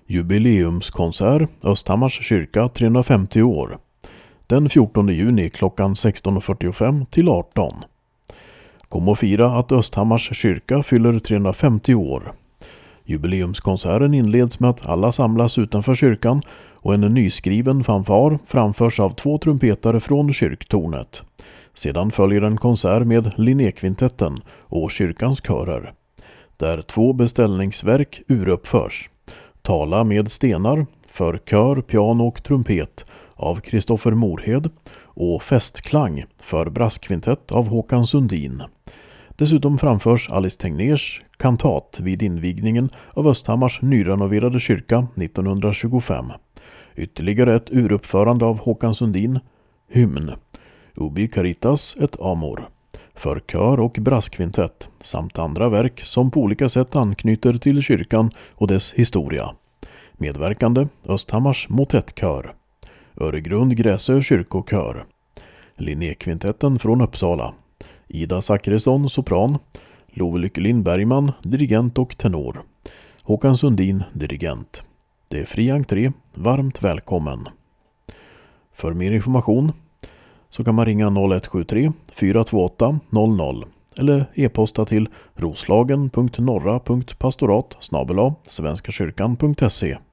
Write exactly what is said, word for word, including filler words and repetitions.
Jubileumskonsert, Östhammars kyrka trehundrafemtio år. Den fjortonde juni klockan sexton fyrtiofem till arton. Kom och fira att Östhammars kyrka fyller trehundrafemtio år. Jubileumskonserten inleds med att alla samlas utanför kyrkan och en nyskriven fanfar framförs av två trumpetare från kyrktornet. Sedan följer en konsert med Linnekvintetten och kyrkans körer, där två beställningsverk uruppförs. Tala med stenar för kör, piano och trumpet av Kristoffer Morhed och Festklang för brasskvintett av Håkan Sundin. Dessutom framförs Alice Tegnérs kantat vid invigningen av Östhammars nyrenoverade kyrka nittonhundratjugofem. Ytterligare ett uruppförande av Håkan Sundin, Hymn, Ubi Caritas et Amor, för kör och brasskvintett samt andra verk som på olika sätt anknyter till kyrkan och dess historia. Medverkande Östhammars motettkör, Öregrund Gräsö kyrkokör, Linnekvintetten från Uppsala, Ida Zachrisson sopran, Love Lyckelin Bergman dirigent och tenor, Håkan Sundin dirigent. Det är fri entré, varmt välkommen. För mer information så kan man ringa noll ett sju tre fyra två åtta noll noll eller e-posta till roslagen punkt norra punkt pastorat snabel-a svenskakyrkan punkt se.